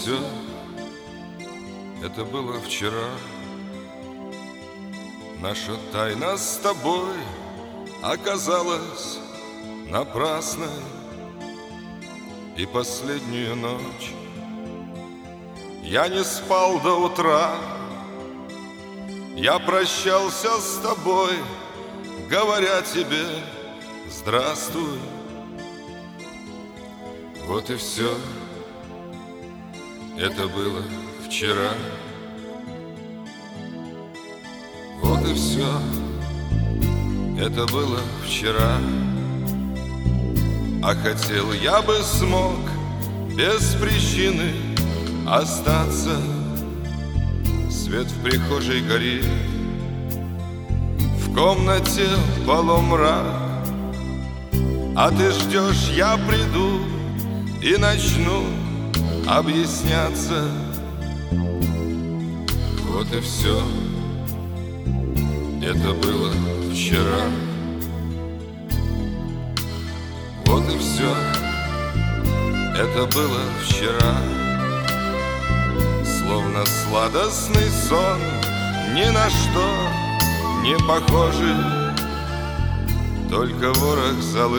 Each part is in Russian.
все, это было вчера. Наша тайна с тобой оказалась напрасной. И последнюю ночь я не спал до утра. Я прощался с тобой, говоря тебе здравствуй. Вот и все, это было вчера. Вот и все, это было вчера. А хотел я бы смог без причины остаться. Свет в прихожей горит, в комнате полумрак. А ты ждешь, я приду и начну объясняться. Вот и все, это было вчера. Вот и все, это было вчера. Словно сладостный сон, ни на что не похожий, только ворох золы.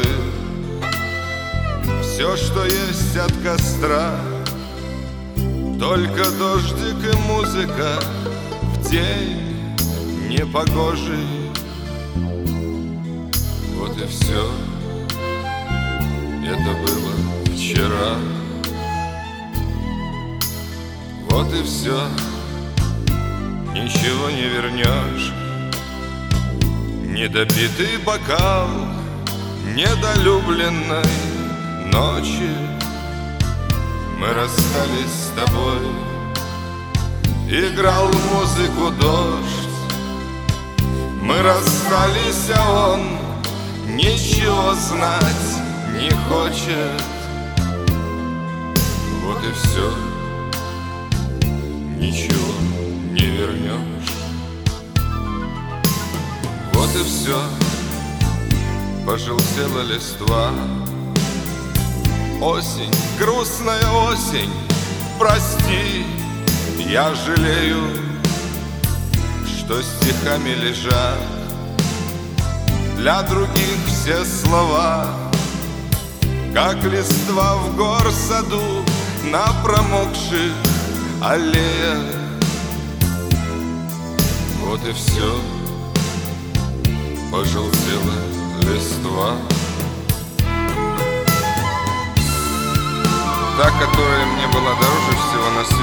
Все, что есть от костра, только дождик и музыка в день непогожий. Вот и все, это было вчера. Вот и все, ничего не вернешь. Недопитый бокал недолюбленной ночи. Мы расстались с тобой, играл музыку дождь. Мы расстались, а он ничего знать не хочет. Вот и все, ничего не вернешь. Вот и все, пожелтела листва. Осень, грустная осень, прости, я жалею, что стихами лежат для других все слова, как листва в горсаду на промокших аллеях. Вот и все, пожелтела листва. Та, которая мне была дороже всего на